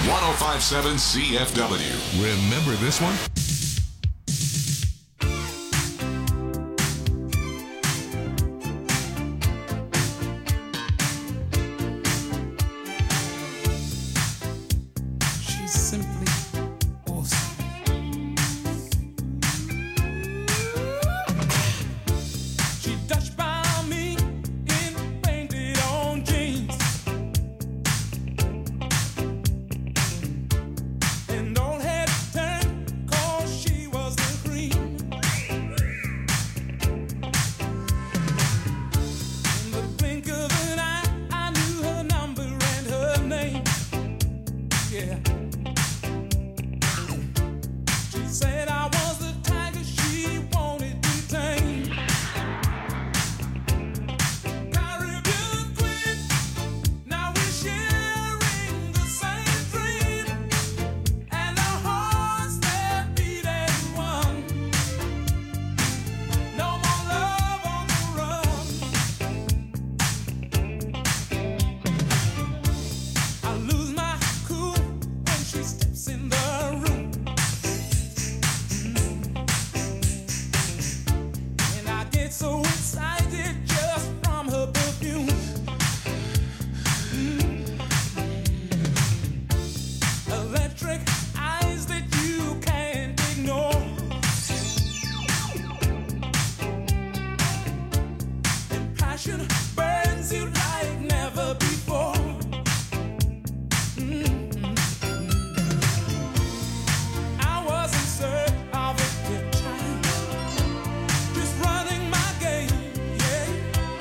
1057 CFW. Remember this one? She's simply awesome. She touched by me in painted on jeans. And don't head turn, 'cause she was the cream. In the blink of an eye, I knew her number and her name. Yeah. She said I was the tiger she wanted to tame. Caribbean queen, now we're sharing the same dream. And our hearts that beat as one. No more love on the run. I lose my cool when she steps in the room. And I get so excited just from her perfume. Electric eyes that you can't ignore. And passion burns you like never before. I was in search of a good time, just running my game, yeah.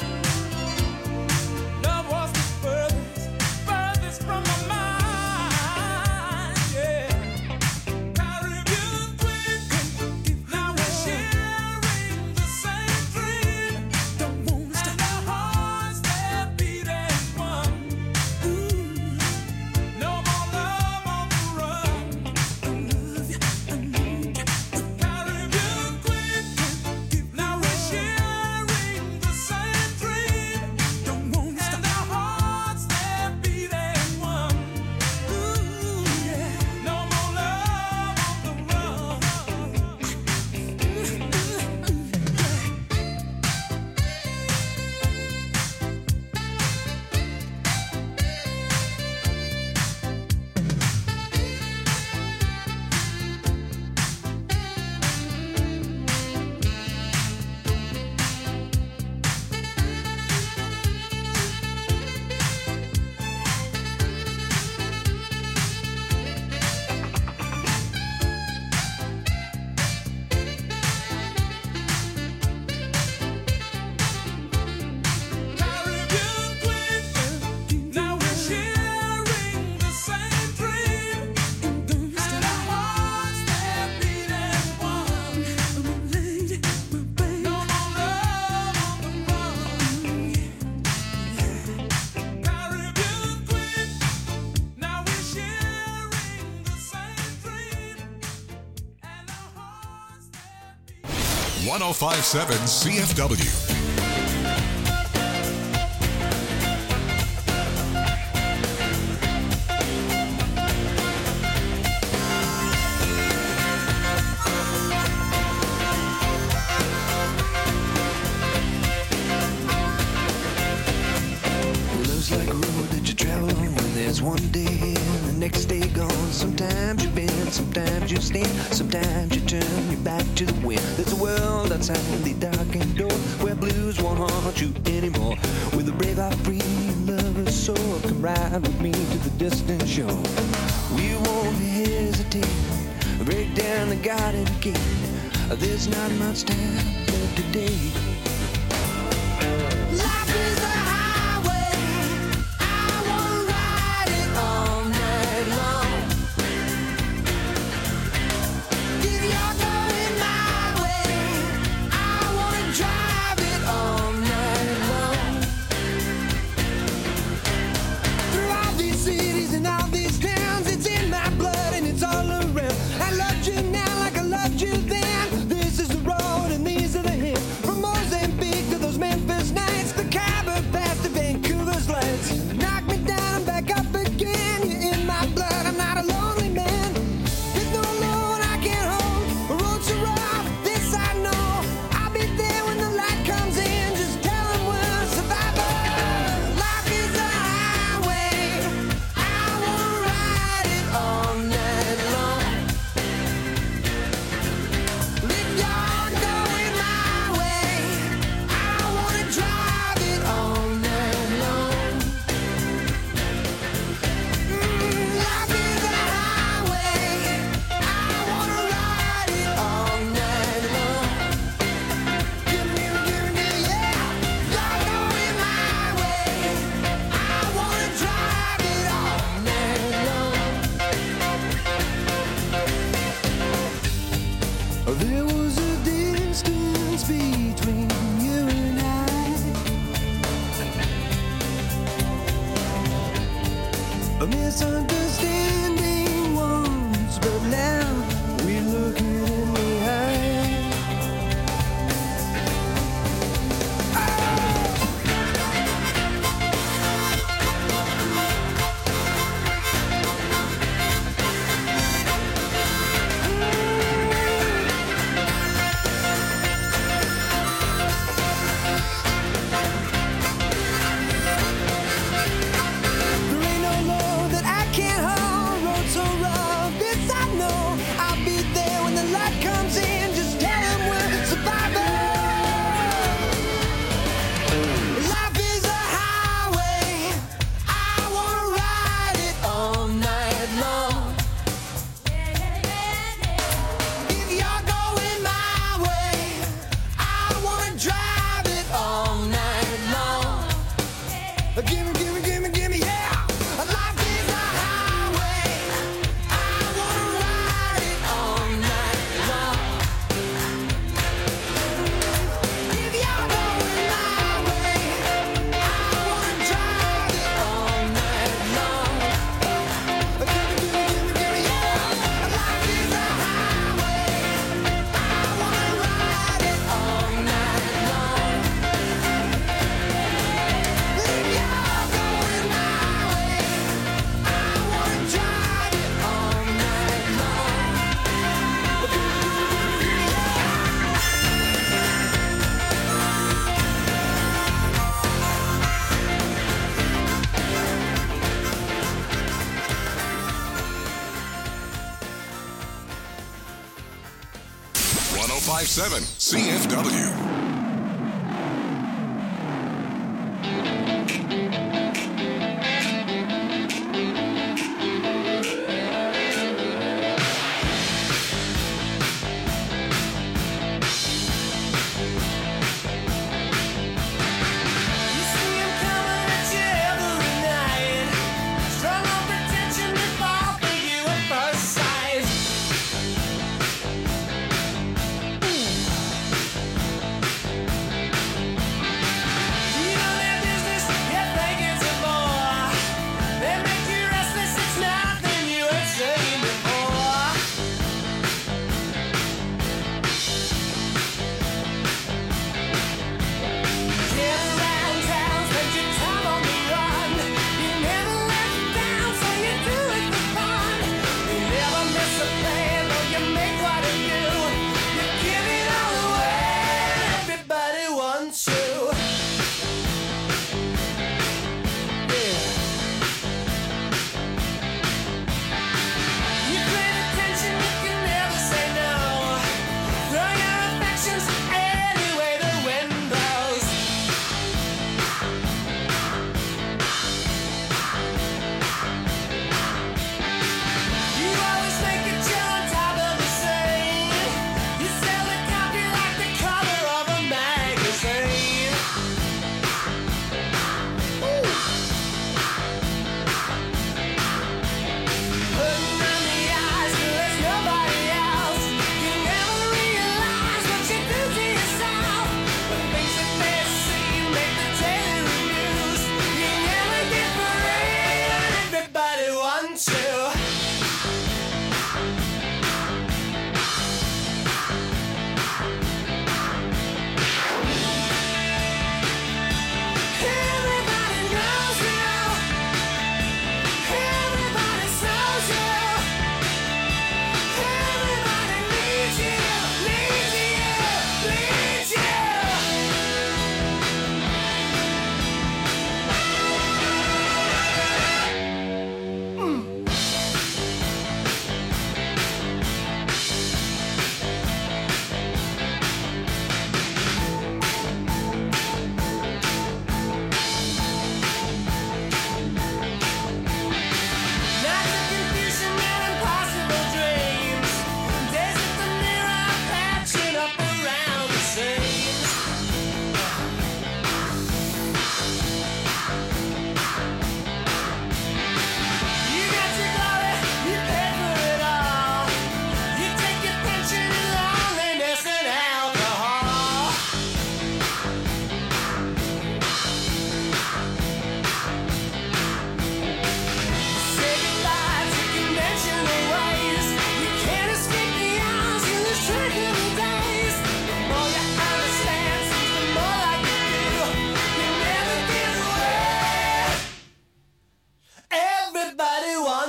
Love was the furthest from my mind, yeah. Caribbean queen, now we're sharing the same dream. Don't wanna stop. And our hearts that beat as one. No more love on the run. Caribbean queen, now we're sharing the same dream. Don't wanna stop. And our hearts that beat as one. No more love on the run. Caribbean queen, now we're sharing the same dream. And our hearts that beat as one. No more love on the run. Caribbean queen, now we're sharing the same dream. And our hearts that beat. 1057 CFW. Love's like a road that you travel on when there's one day here and the next day gone. Sometimes you bend, sometimes you stand, sometimes you turn your back to the wind. There's a world outside the darkened door where blues won't haunt you anymore. With a brave heart free and lover's soul, come ride with me to the distant shore. We won't hesitate, break down the garden gate. There's not much time left today. Life is a highway, I wanna ride it all night long. If you're going my way, I wanna drive it all night long. Through all these cities and all these towns, it's in my blood and it's all around. I loved you now like I loved you then. This is the road and these are the hills. From Moses A misunderstanding once, but now we look it in the eye. There ain't no love that I can't hold. Road so rough, this I know. I'll be there when the light comes in. Just tell 'em we're survivors. Life is a highway. I wanna ride it all night long. If you're going my way, I wanna drive it all night long. Gimme, gimme, gimme, gimme, yeah. Life is a highway. I wanna ride it all night long. If you're going my way, I wanna drive it all night long. Gimme, gimme, gimme, gimme, yeah. Life is a highway. I wanna ride it all night long. If you're going my way, I wanna drive it all night long. Yeah. 1057 CFW. You see 'em coming at you every night. Strung on pretension to fall for you at first sight.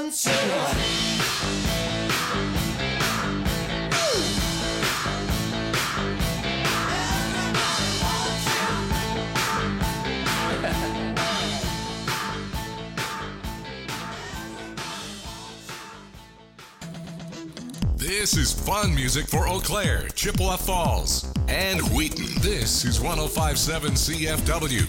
wants you. This is fun music for Eau Claire, Chippewa Falls, and Wheaton. This is 105.7 CFW.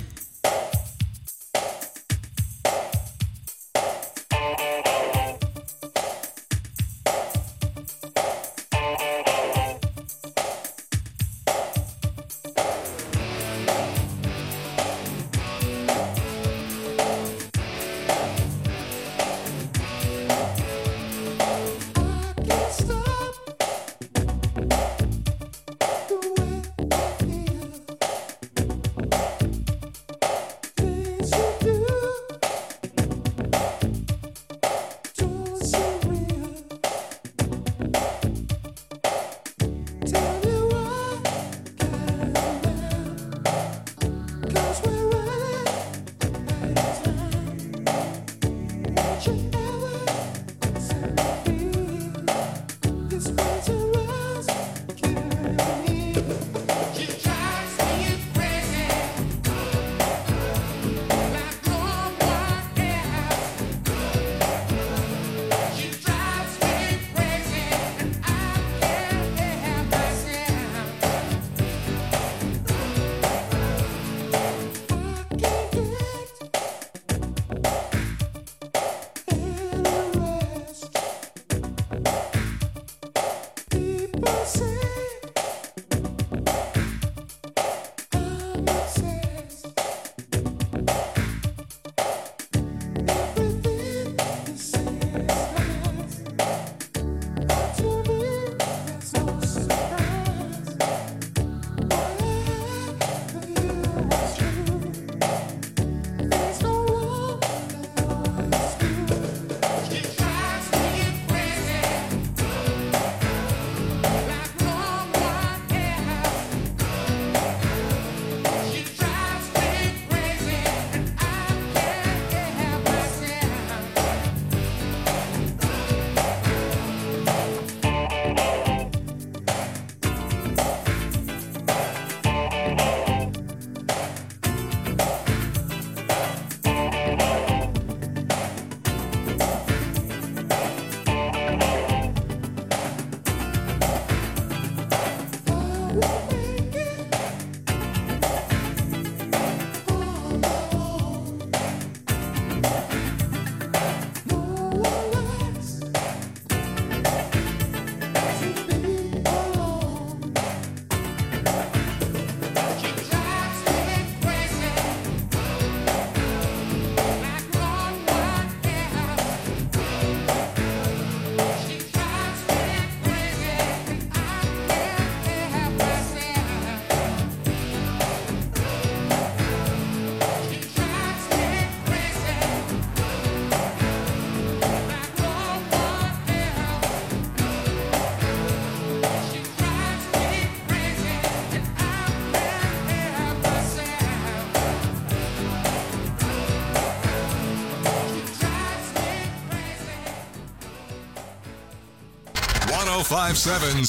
.105.7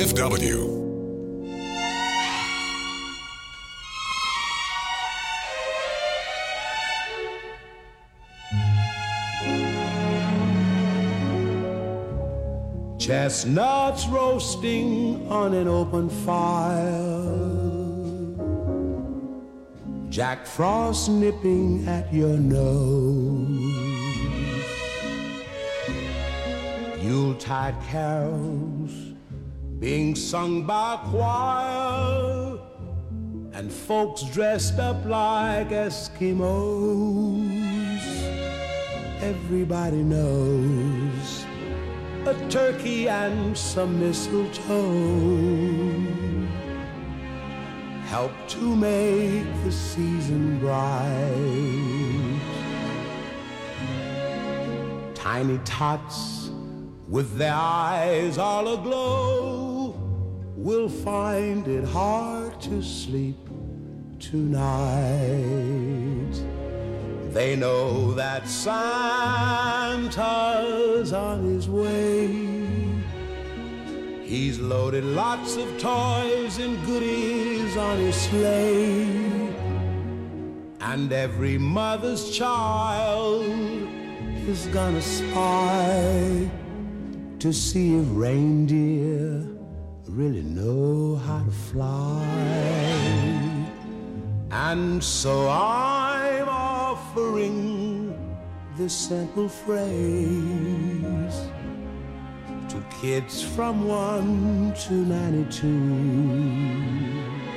CFW. Chestnuts roasting on an open fire, Jack Frost nipping at your nose, Yuletide carols being sung by a choir, and folks dressed up like Eskimos. Everybody knows a turkey and some mistletoe help to make the season bright. Tiny tots with their eyes all aglow will find it hard to sleep tonight. They know that Santa Santa's on his way. He's loaded lots of toys and goodies on his sleigh. And every mother's child is gonna spy to see if reindeer really know how to fly. And so I'm offering this simple phrase to kids from 1 to 92.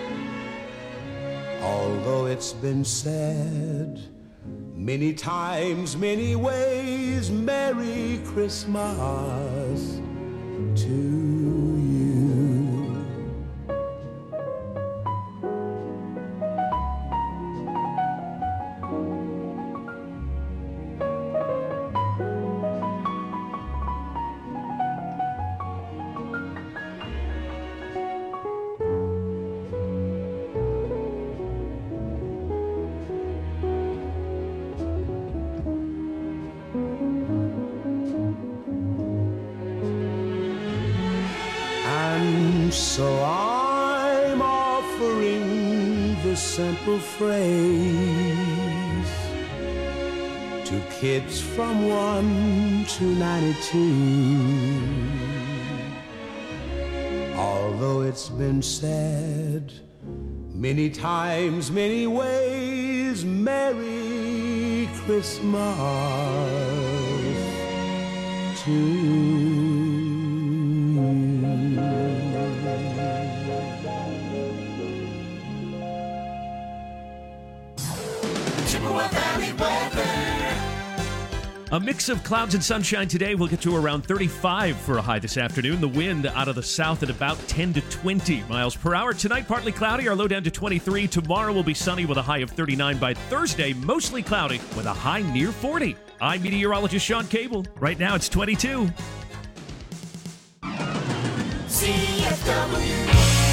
Although it's been said many times, many ways, Merry Christmas to you. So I'm offering the simple phrase to kids from 1 to 92. Although it's been said many times, many ways, Merry Christmas to you. A mix of clouds and sunshine today. We'll get to around 35 for a high this afternoon. The wind out of the south at about 10 to 20 miles per hour. Tonight, partly cloudy, our low down to 23. Tomorrow will be sunny with a high of 39. By Thursday, mostly cloudy with a high near 40. I'm meteorologist Sean Cable. Right now, it's 22. CFW.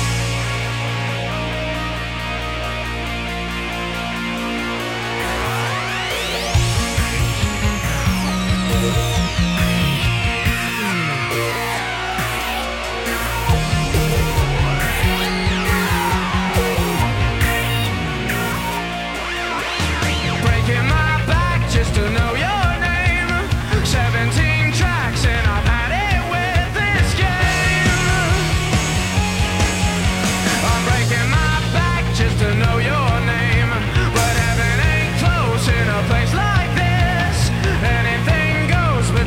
Breaking my back just to know your name. 17 tracks and I've had it with this game. I'm breaking my back just to know your name. But heaven ain't close in a place like this. Anything goes, but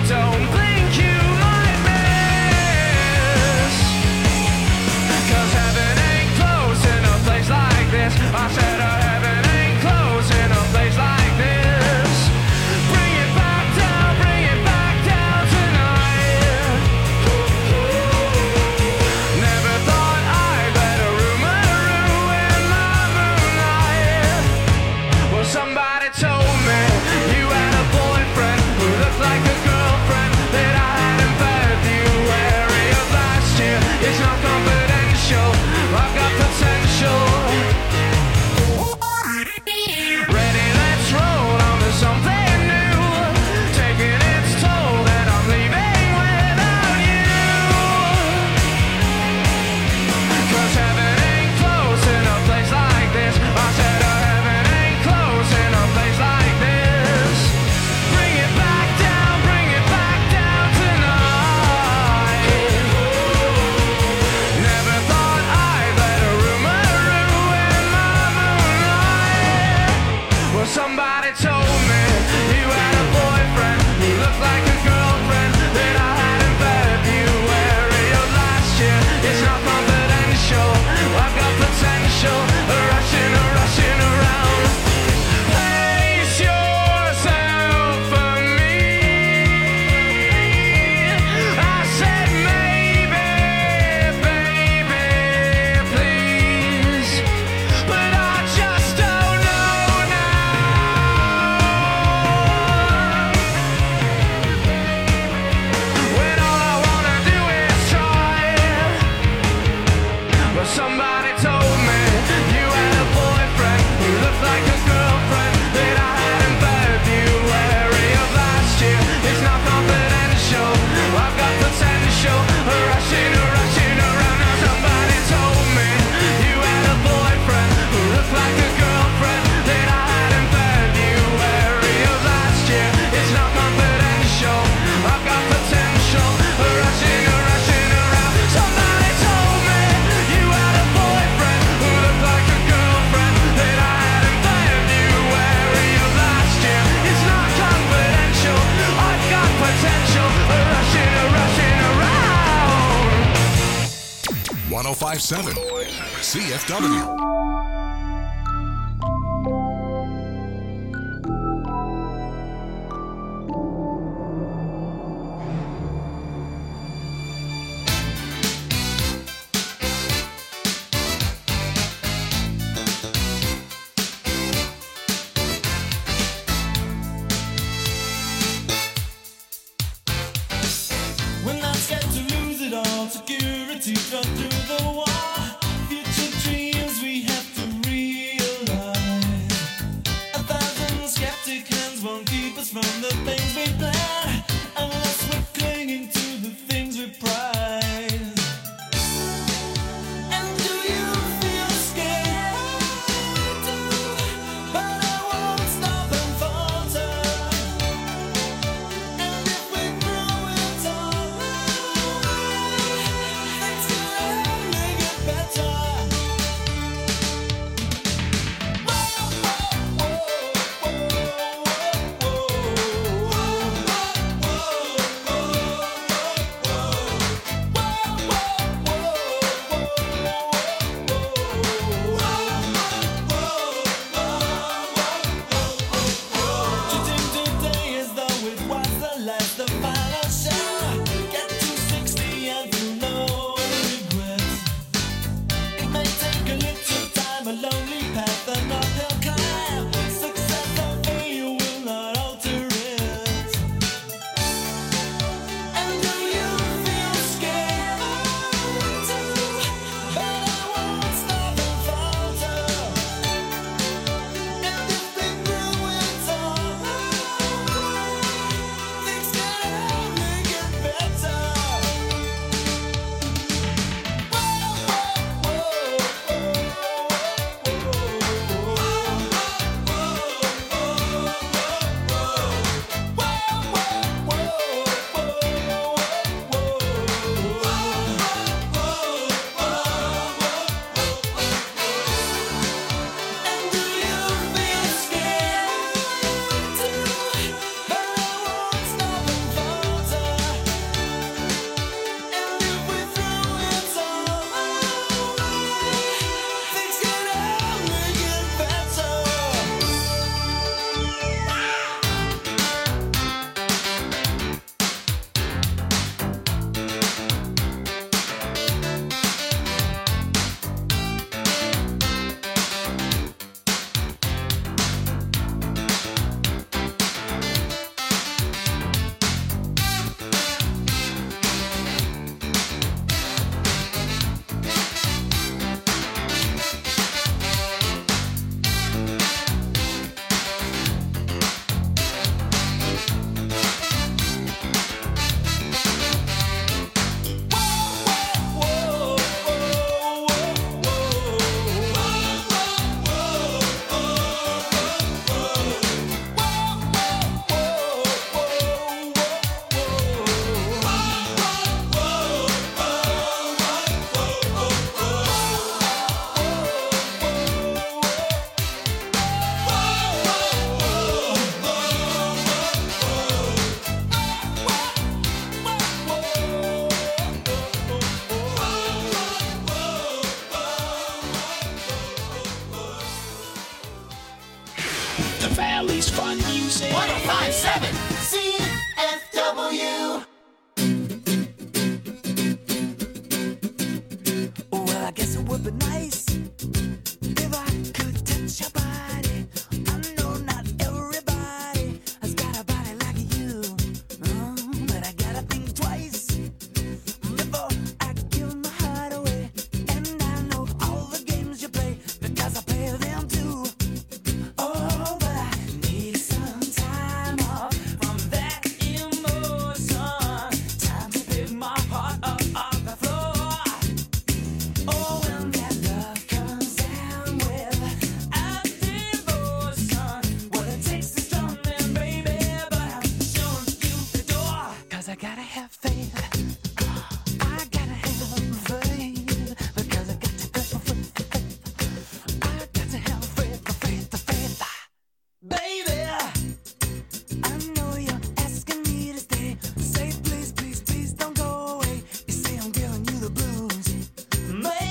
1057 CFW. We're not scared to lose it all. Security cut through the wall. Future dreams we have to realize. 1,000 skeptic hands won't keep us from the things we plan, unless we're clinging to the things we prize. And do you feel scared too? But I won't stop and falter. And if we throw it all away, things can only get better. Treating today as though it was the last, the final show. Get to 60 and feel no regrets. It may take a little time, a lonely path, an uphill climb. Success or failure will not alter it. And do you feel scared too? But I won't stop and falter. And if we throw it all away, things can only get better. And do you feel scared too? But I won't stop and falter. And if we throw it all away, things can only get better. The Valley's Fun Music. 1057 CFW. Well, I guess it would be nice if I could touch your body. I know not everybody has got a body like you, but I gotta think twice before I give my heart away. And I know all the games you play because I play them too. Oh, but I need some time off from that emotion. Time to pick my heart up off the floor. Oh, when that love comes down with a devotion, well, it takes a strong man, baby, but I'm showing you the door. 'Cause I gotta have faith. I gotta have faith. Because I got to have faith. I got to have faith, faith. Baby, I know you're asking me to stay. Say please, please, please don't go away. You say I'm giving you the blues. Maybe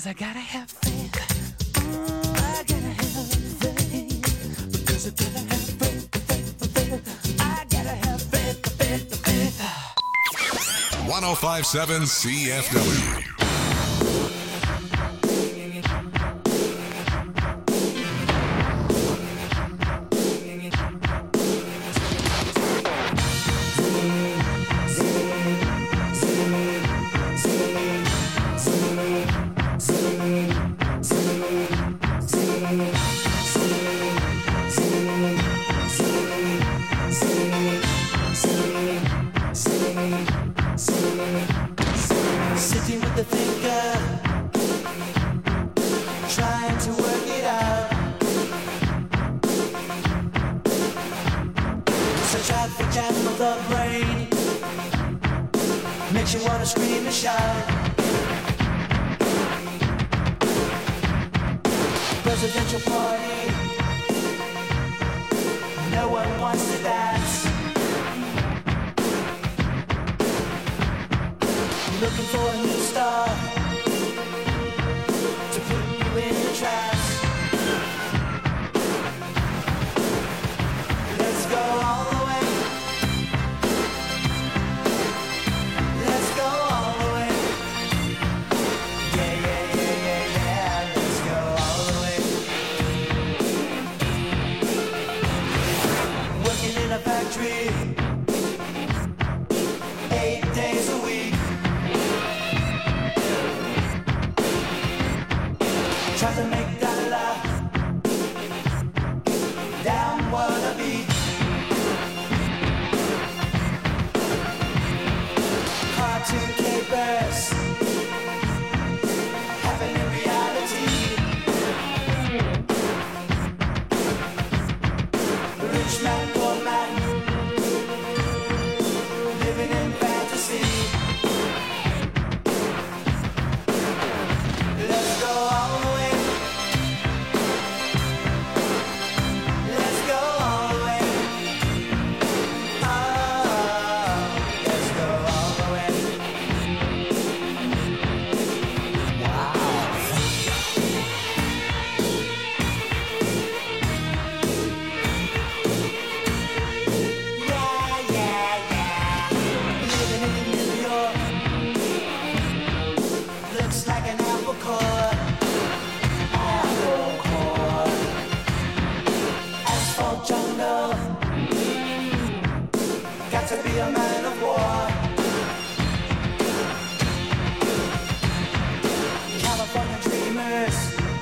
I gotta have faith. I gotta have faith. Because I gotta have faith. I gotta have faith. 1057 CFW. Sitting with the thinker, trying to work it out. Such outfit jam of the brain makes you wanna scream and shout. Presidential party, no one wants to dance. Looking for a new star to put you in a trance. Let's go all the way. Let's go all the way. Yeah. Let's go all the way. Working in a factory 8 days a week. Try to make that laugh down wannabe. Cartoon capers happen in reality. Rich man, poor man, living in fantasy. Let's go all the way. Let's go all the way. Oh, let's go all the way. Wow. Yeah. Living in New York looks like an apple core. Asphalt jungle, got to be a man of war. California dreamers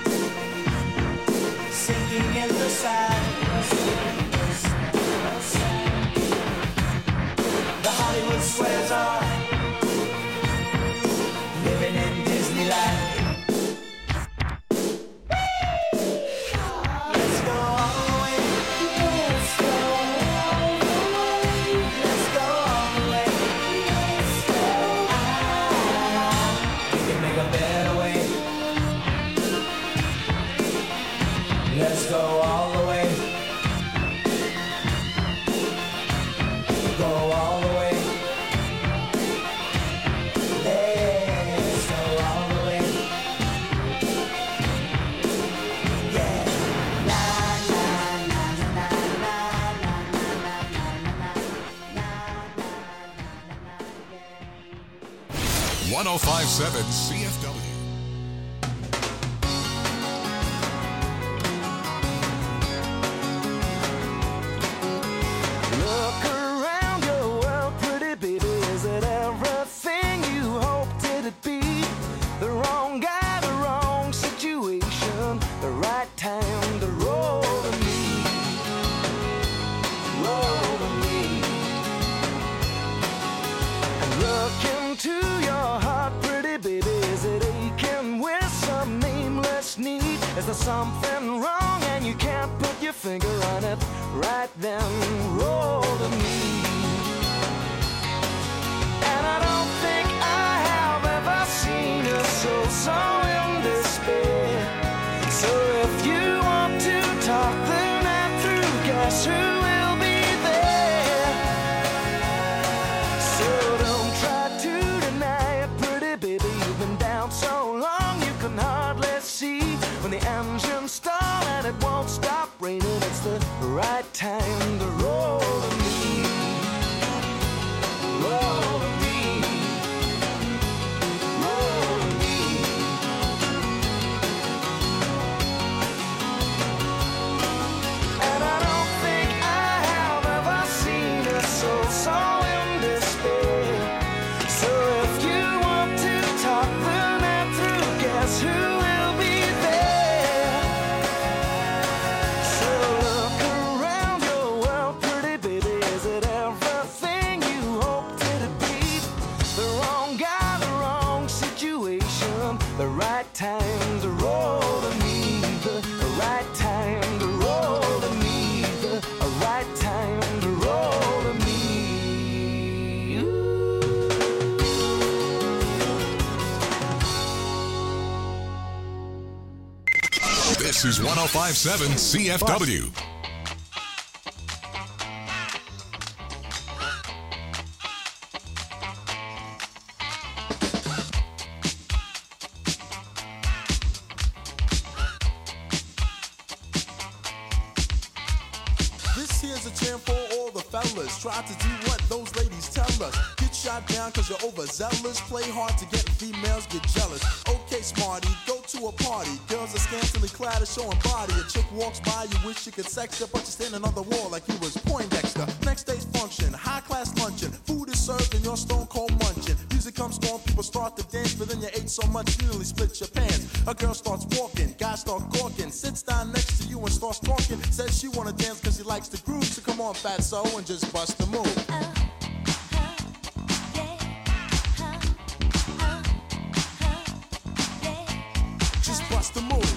sinking in the sand. The Hollywood squares are living in Disneyland. Let's go all the way. Let's go all the way. Let's go all the way. We can make a better way. Let's go all the way. Go all the way. Let's go all the way. Yeah. La la la la la la la la la. 1057 CFW. Look around your world, pretty baby. Is it everything you hoped it'd be? The wrong guy, the wrong situation, the right time to roll to me. Roll to me. And look into your heart, pretty baby. Is it aching with some nameless need? Is there something wrong and you can't put your finger on it? Right then, roll to me. And I don't think I have ever seen a soul so in despair. So if you want to talk the night through, guess who will be there? So don't try to deny it, pretty baby. You've been down so long you can hardly the engine start and it won't stop raining. It's the right time to roll to me. Roll to me. Roll to me. And I don't think I have ever seen a soul so in despair. So if you want to talk the night through, guess who will be there? So look around your world, pretty baby. Is it everything you hoped it'd be? The wrong guy, the wrong situation. The right time to roll to me. The right time to roll to me. The right time to roll to me. This is 1057 CFW. This here's a jam for all the fellas. Try to do what those ladies tell us. Get shot down cause you're overzealous. Play hard to get females get jealous. Okay, smarty, go to a party. Girls are scantily clad and showing body. A chick walks by, you wish you could sex her, but you're standing on the wall like you was Poindexter. Next day's function, high class luncheon. Food is served and you're stone cold munching. Music comes on, people start to dance, but then you ate so much you nearly split your pants. A girl starts walking, guys start gawking, sits down next to you and starts talking. Says she wanna dance cause she likes the groove, so come on fatso and just bust the move. Just bust the move.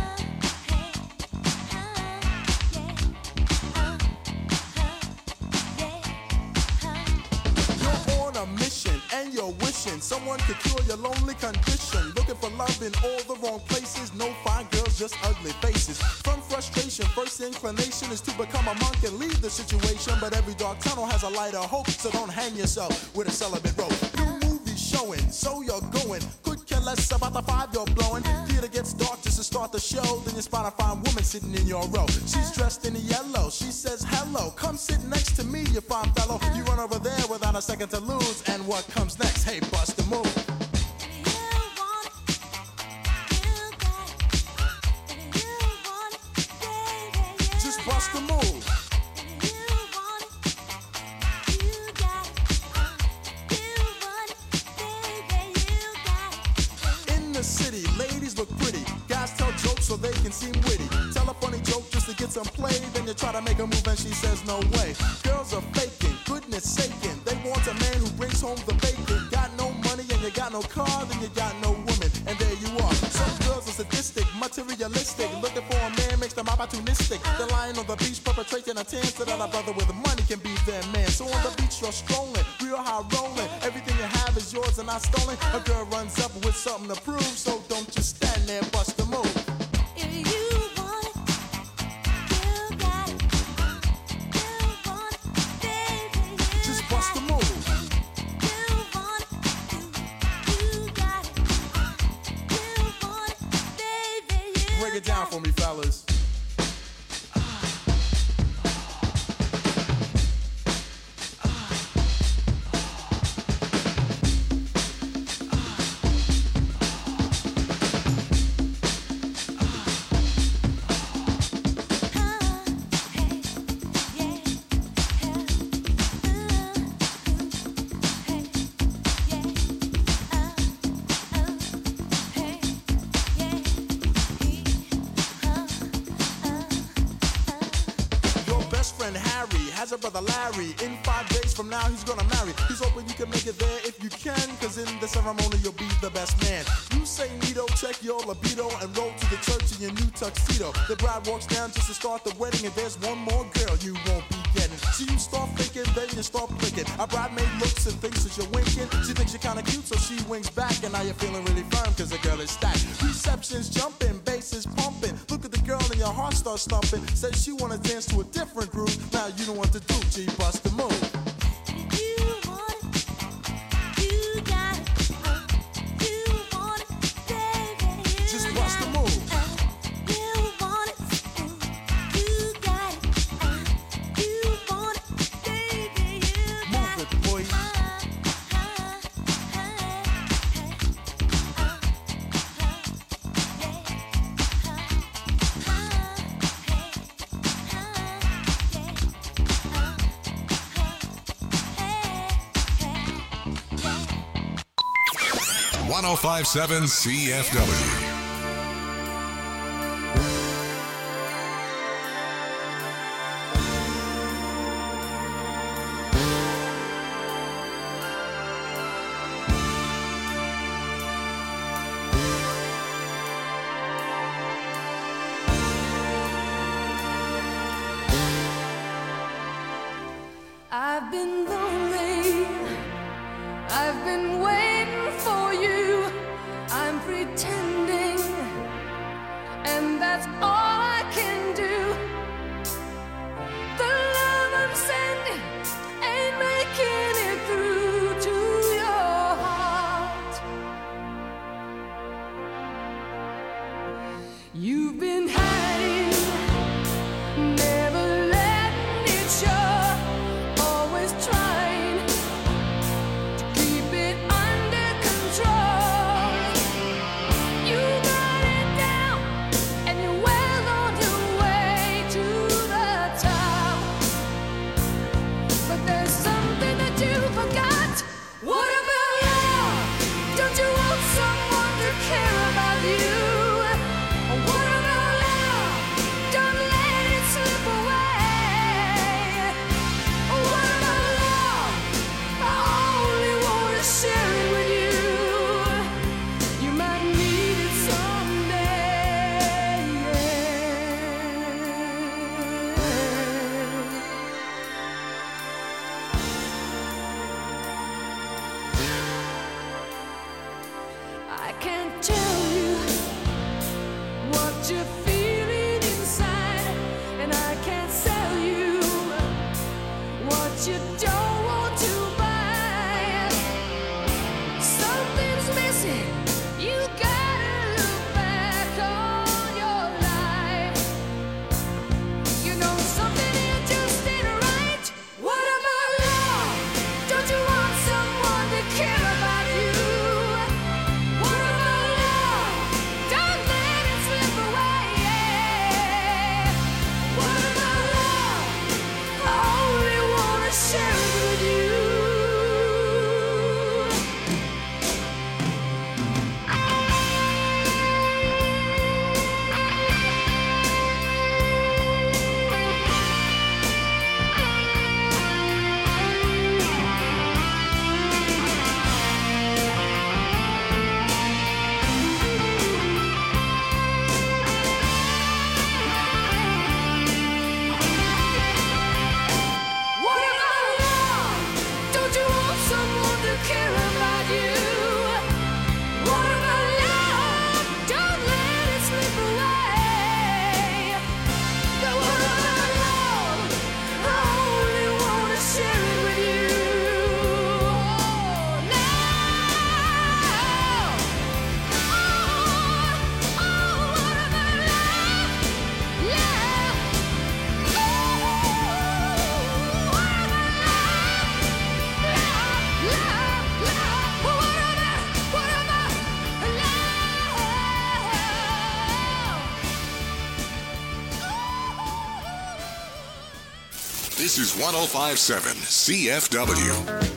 You're on a mission and you're wishing someone could cure your lonely condition. Looking for love in all the wrong places. No fine girls, just ugly faces. From frustration, first inclination is to become a monk and leave the situation. But every dark tunnel has a light of hope, so don't hang yourself with a celibate rope. New movies showing, so you're going. Could care less about the five you're blowing. Theater gets dark just to start the show. Then you spot a fine woman sitting in your row. She's dressed in yellow. She says hello. Come sit next to me, you fine fellow. You run over there without a second to lose. And what comes next? Hey, bust the move. Just bust the move. In the city, ladies look pretty. Guys tell jokes so they can seem witty. Tell a funny joke just to get some play. Then you try to make a move and she says no way. Girls are faking, goodness saking. They want a man who brings home the bacon. Got no money and you got no car, then you got no woman. And there you are. Some girls are sadistic, materialistic. Looking for a man makes them opportunistic. They're lying on the beach perpetrating a tan so that a brother with money can be their man. So on the beach you're strolling, real high rolling. Everything you have is yours and not stolen. A girl runs up with something to prove, so don't just stand there, bust the move. Just bust the move. Break it down for me, fellas. Has a brother Larry. In 5 days from now he's gonna marry. He's hoping you can make it there if you can, cause in the ceremony you'll be the best man. You say Nito, check your libido and roll to the church in your new tuxedo. The bride walks down just to start the wedding, and there's one more girl you won't be getting. So you start thinking, then you start flicking. A bridemaid looks and thinks that you're winking. She thinks you're kinda cute, so she winks back, and now you're feeling really firm cause the girl is stacked. Reception's jumping, bass is pumping. Look at the girl and your heart starts thumping. Says she wanna dance to a different groove. Now you know what to do, G, bust the move. Just bust the move. 1057 CFW. I've been lonely, I've been waiting for you, I'm pretending, and that's all I can do. The love I'm sending ain't making it through to your heart. You've been hiding, never letting it show. Always trying to keep it under control. You got it down, and you're well on your way to the top. But there's something that you forgot. What about love? Don't you want someone to care about you? What about love? Don't let it slip away. What about love? I only want to share it with you. You might need it someday. I can't tell you what you're feeling inside, and I can't sell you what you don't want to buy. Something's missing. You gotta look back on your life. You know something here just ain't right. What about love? Don't you want someone to care about you? What about love? Don't let it slip away. What about love? I only wanna share it with you. What about love? Don't you want someone to care about you? What about love? Don't let it slip away. What about love? I only want to share it with you. Love. What about love? Love. This is 1057 CFW.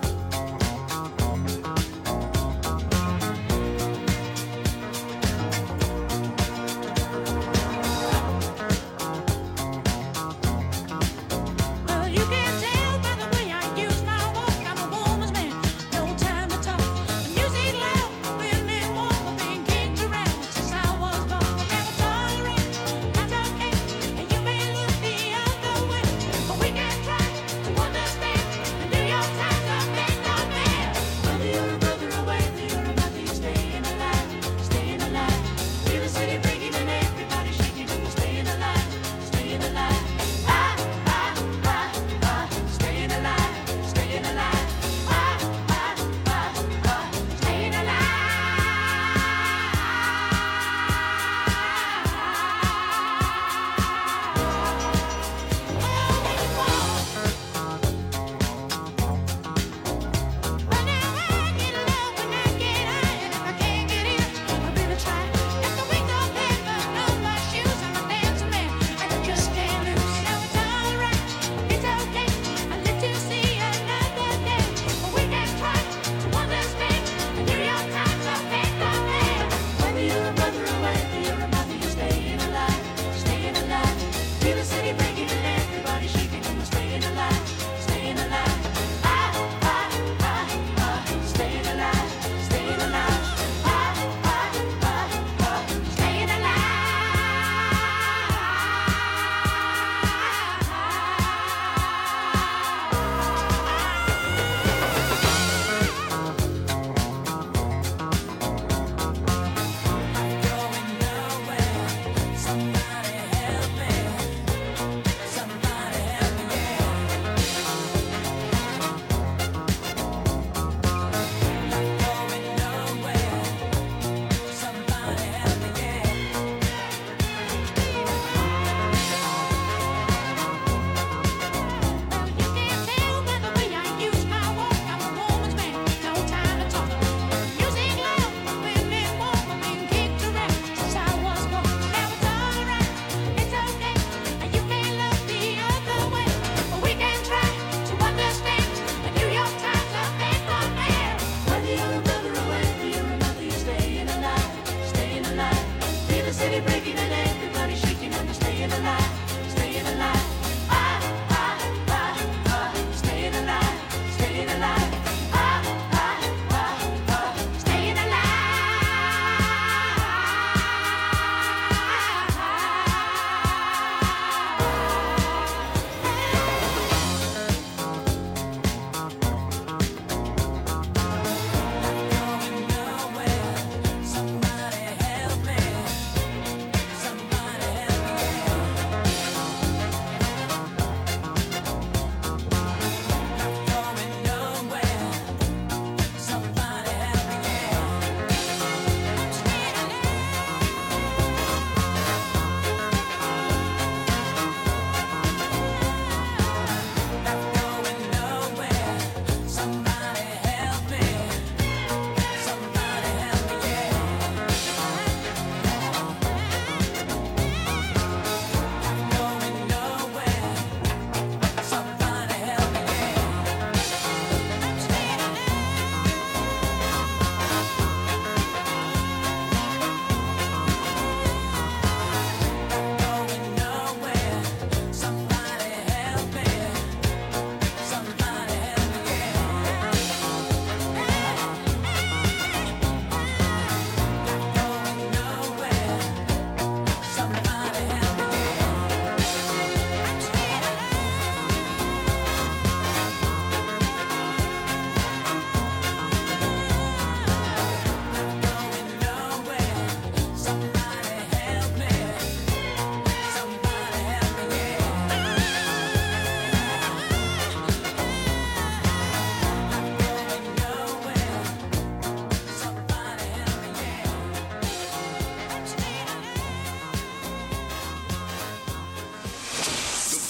Well, you can tell by the way I use my walk. I'm a woman's man, no time to talk. Music loud, women walk, being kicked around since I was born. Never tolerate, not okay, and you may look the other way, but we can try to understand and do your time.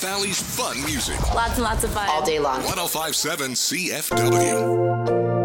Valley's fun music. Lots and lots of fun. All day long. 1057 CFW.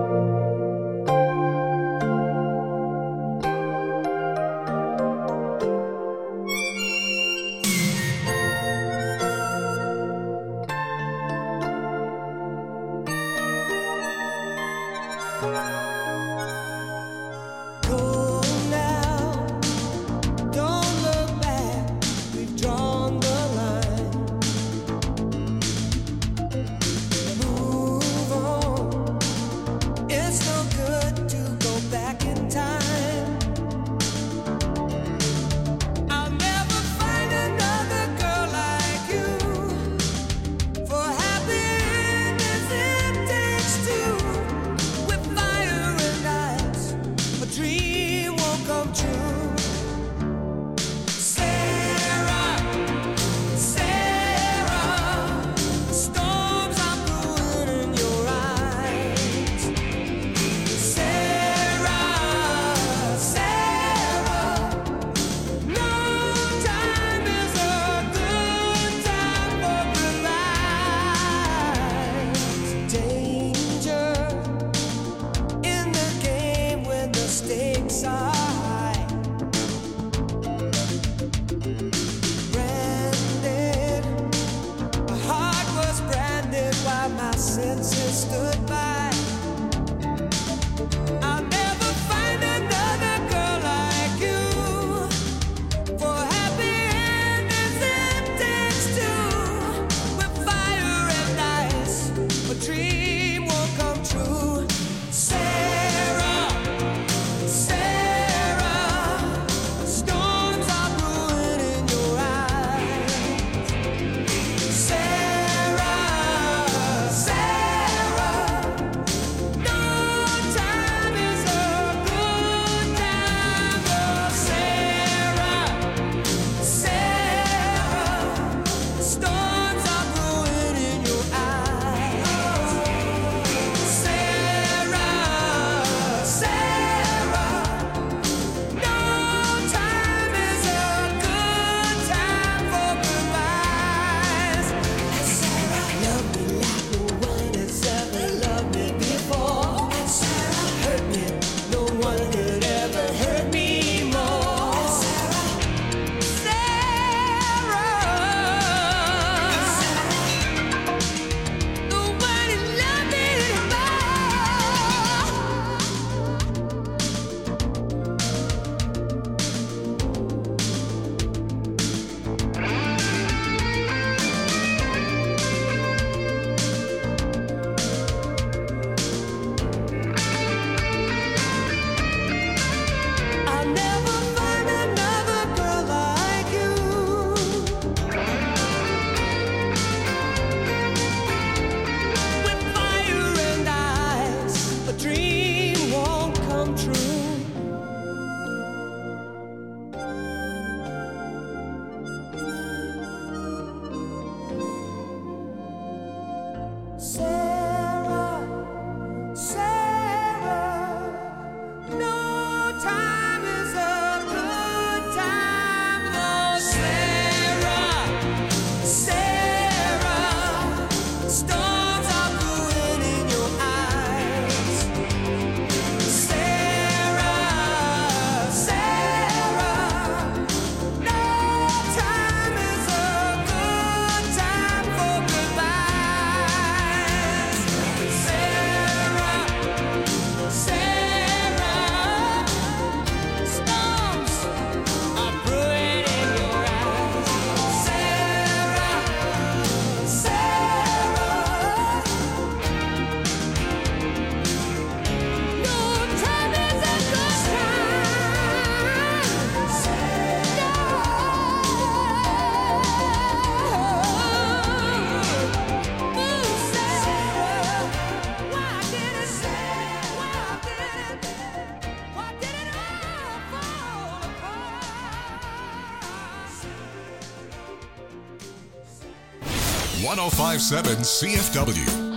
.1057 CFW.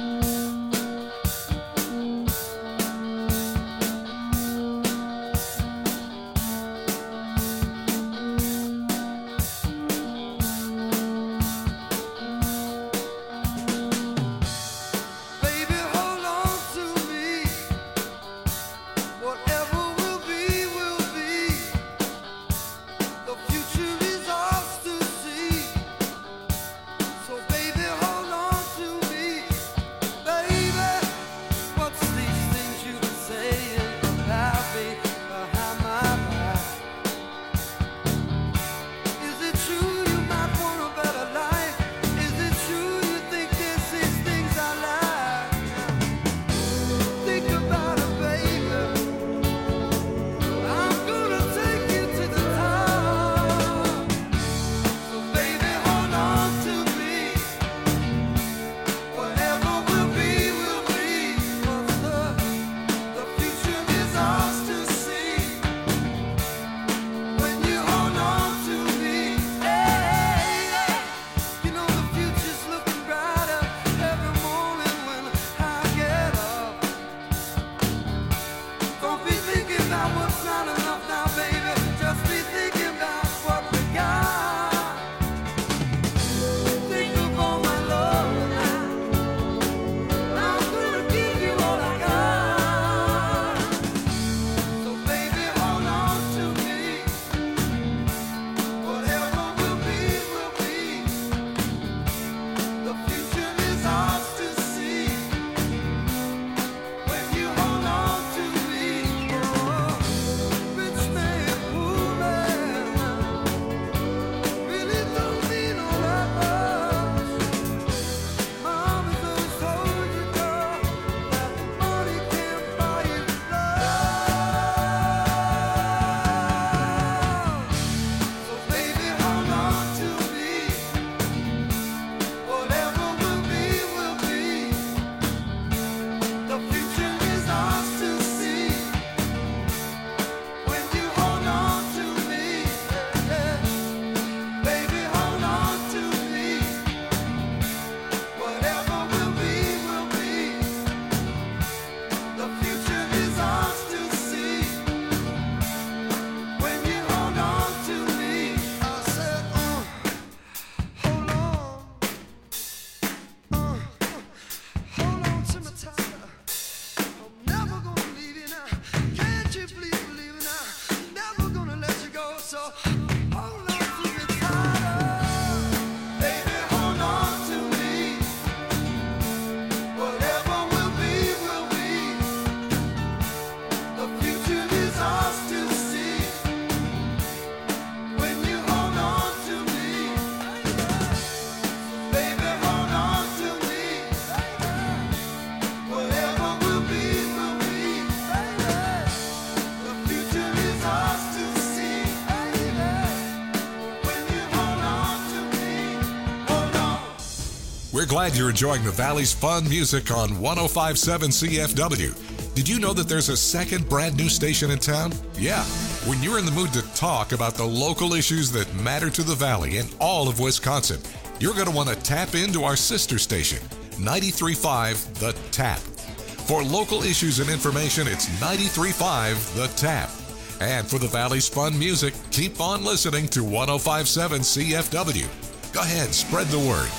We're glad you're enjoying the Valley's fun music on 105.7 CFW. Did you know that there's a second brand new station in town? Yeah. When you're in the mood to talk about the local issues that matter to the Valley and all of Wisconsin, you're going to want to tap into our sister station, 93.5 The Tap. For local issues and information, it's 93.5 The Tap. And for the Valley's fun music, keep on listening to 105.7 CFW. Go ahead, spread the word.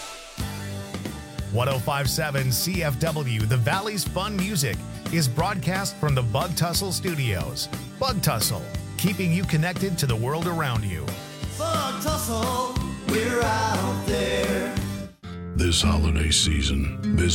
105.7 CFW, the Valley's fun music, is broadcast from the Bug Tussle Studios. Bug Tussle, keeping you connected to the world around you. Bug Tussle, we're out there. This holiday season, visit